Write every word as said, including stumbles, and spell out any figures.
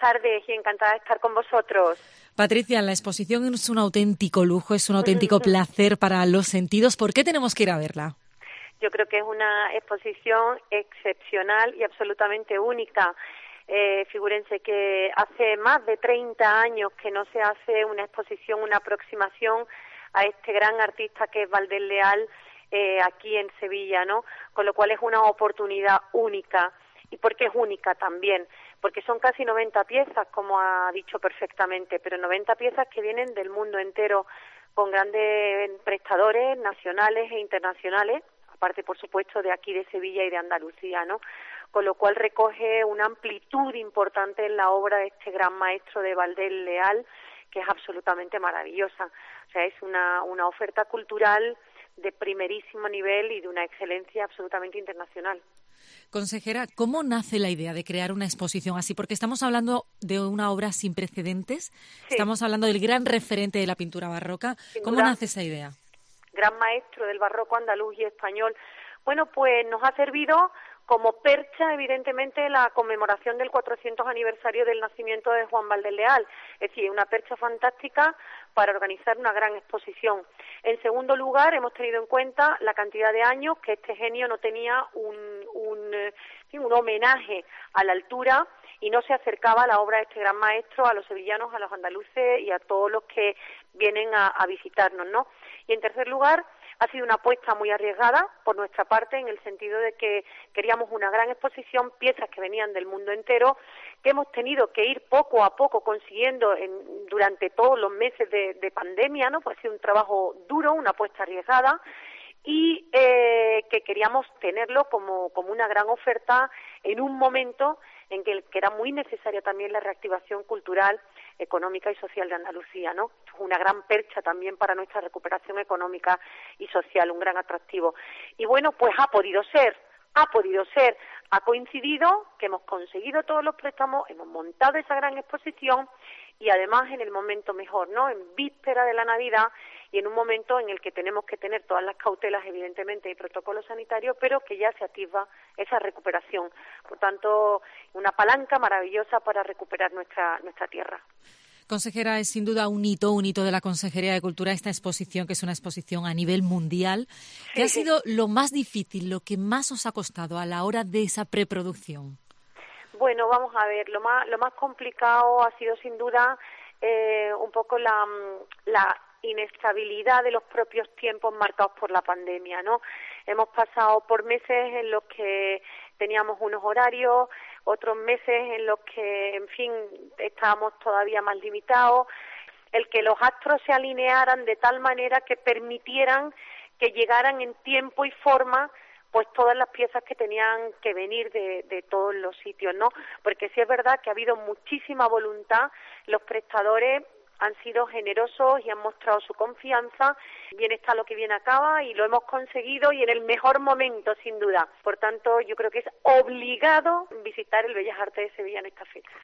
tardes y encantada de estar con vosotros. Patricia, la exposición es un auténtico lujo, es un auténtico placer para los sentidos. ¿Por qué tenemos que ir a verla? Yo creo que es una exposición excepcional y absolutamente única. Eh, figúrense que hace más de treinta años que no se hace una exposición, una aproximación a este gran artista que es Valdés Leal eh, aquí en Sevilla, ¿no? Con lo cual es una oportunidad única. ¿Y por qué es única también? Porque son casi noventa piezas, como ha dicho perfectamente, pero noventa piezas que vienen del mundo entero, con grandes prestadores nacionales e internacionales, aparte, por supuesto, de aquí de Sevilla y de Andalucía, ¿no? Con lo cual recoge una amplitud importante en la obra de este gran maestro de Valdés Leal, que es absolutamente maravillosa. O sea, es una, una oferta cultural de primerísimo nivel y de una excelencia absolutamente internacional. Consejera, ¿cómo nace la idea de crear una exposición así? Porque estamos hablando de una obra sin precedentes, sí. Estamos hablando del gran referente de la pintura barroca. Sin ¿Cómo duda, nace esa idea? Gran maestro del barroco andaluz y español. Bueno, pues nos ha servido como percha, evidentemente, la conmemoración del cuatrocientos aniversario del nacimiento de Juan Valdés Leal. Es decir, una percha fantástica para organizar una gran exposición. En segundo lugar, hemos tenido en cuenta la cantidad de años que este genio no tenía un, un, un homenaje a la altura y no se acercaba a la obra de este gran maestro a los sevillanos, a los andaluces y a todos los que vienen a, a visitarnos, ¿no? Y en tercer lugar, ha sido una apuesta muy arriesgada por nuestra parte, en el sentido de que queríamos una gran exposición, piezas que venían del mundo entero, que hemos tenido que ir poco a poco consiguiendo en, durante todos los meses de, de pandemia, ¿no? Pues ha sido un trabajo duro, una apuesta arriesgada, y eh, que queríamos tenerlo como, como una gran oferta en un momento en que, que era muy necesaria también la reactivación cultural, económica y social de Andalucía, ¿no? Una gran percha también para nuestra recuperación económica y social, un gran atractivo. Y bueno, pues ha podido ser, ha podido ser, ha coincidido que hemos conseguido todos los préstamos, hemos montado esa gran exposición y además en el momento mejor, ¿no? En víspera de la Navidad y en un momento en el que tenemos que tener todas las cautelas, evidentemente, y protocolos sanitarios, pero que ya se activa esa recuperación. Por tanto, una palanca maravillosa para recuperar nuestra nuestra tierra. Consejera, es sin duda un hito, un hito de la Consejería de Cultura esta exposición, que es una exposición a nivel mundial. ¿Qué sí, ha sido sí. lo más difícil, lo que más os ha costado a la hora de esa preproducción? Bueno, vamos a ver, lo más lo más complicado ha sido sin duda eh, un poco la, la inestabilidad de los propios tiempos marcados por la pandemia, ¿no? Hemos pasado por meses en los que teníamos unos horarios, otros meses en los que, en fin, estábamos todavía más limitados, el que los astros se alinearan de tal manera que permitieran que llegaran en tiempo y forma pues todas las piezas que tenían que venir de, de todos los sitios, ¿no? Porque sí es verdad que ha habido muchísima voluntad, los prestadores han sido generosos y han mostrado su confianza, bien está lo que bien acaba y lo hemos conseguido y en el mejor momento, sin duda. Por tanto, yo creo que es obligado visitar el Bellas Artes de Sevilla en esta fecha.